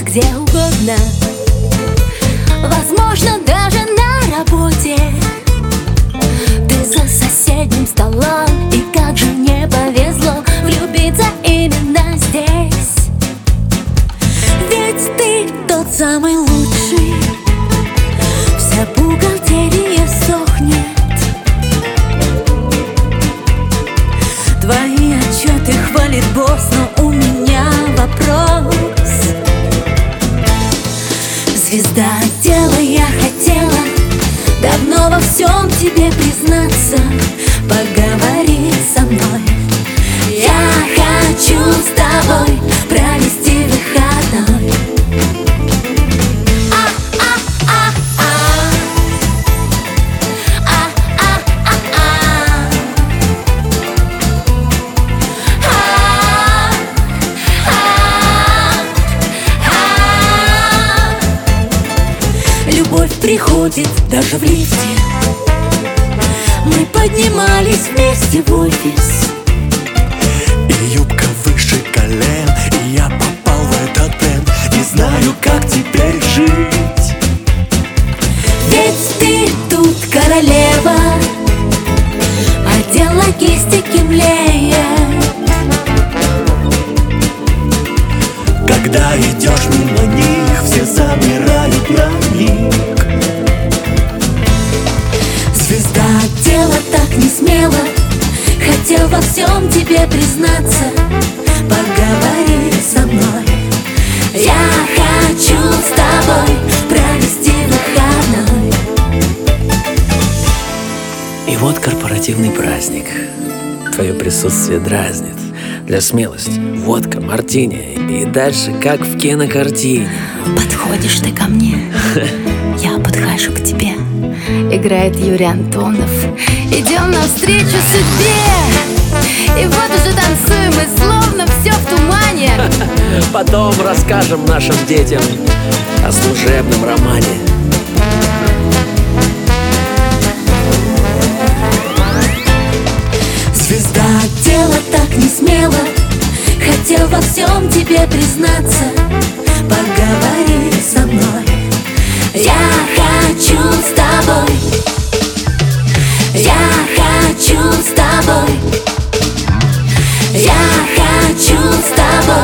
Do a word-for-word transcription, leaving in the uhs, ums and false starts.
где угодно, возможно, даже на работе. Ты за соседним столом, и как же не повезло влюбиться именно здесь. Ведь ты тот самый лучший, вся бухгалтерия сохнет. Твои отчеты хвалит босс, но у меня вопрос. Звезда отдела, я хотела давно во всем тебе признаться. Поговори со мной, я хочу с тобой провести выходной. Любовь приходит даже в лифте. Мы поднимались вместе в офис. И юбка выше колен, и я попал в этот бренд. Не знаю, как теперь жить. Ведь ты тут королева, отдел логистики млеет. Когда идешь мимо них, все замирают на миг. Звезда отдела так не смело, хотел во всем тебе признаться. Поговори со мной, я хочу с тобой провести выходной. И вот корпоративный праздник. Твое присутствие дразнит. Для смелости водка, мартини и дальше как в кинокартине. Подходишь ты ко мне, я подхожу к тебе. Играет Юрий Антонов. Идем навстречу судьбе. И вот уже танцуем, и словно все в тумане. Потом расскажем нашим детям о служебном романе. Звезда отдела так не смело, хотел во всем тебе признаться. Поговори со мной, я хочу с тобой. Я хочу с тобой. Я хочу с тобой.